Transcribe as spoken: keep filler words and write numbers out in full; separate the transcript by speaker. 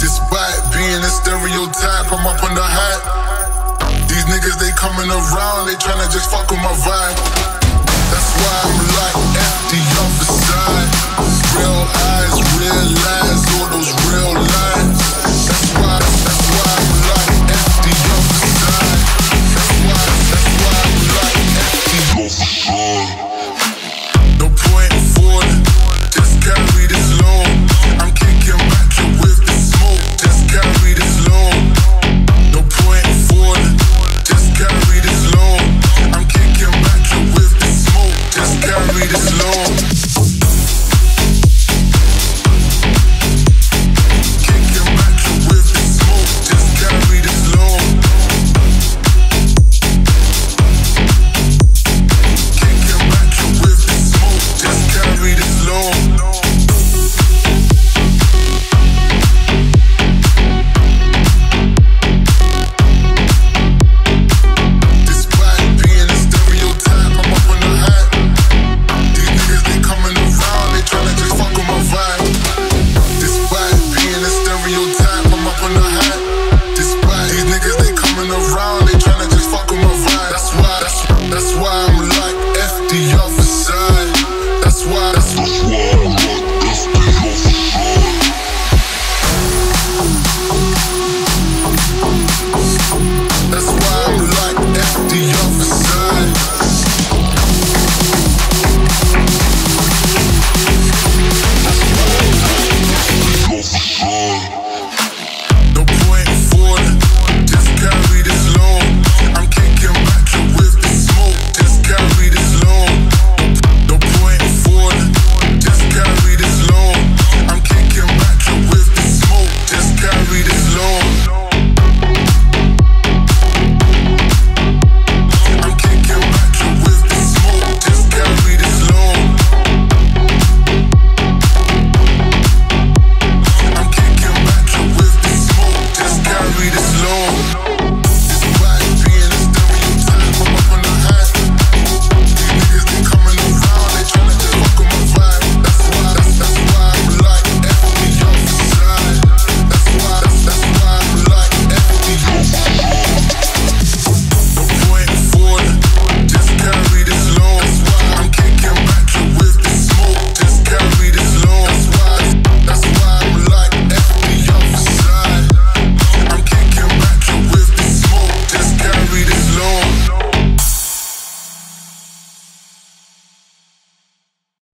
Speaker 1: Despite being a stereotype, I'm up on the hype. These niggas, they coming around, they tryna just fuck with my vibe. That's why I'm like F the other side. Real eyes, real lies, all those real lies.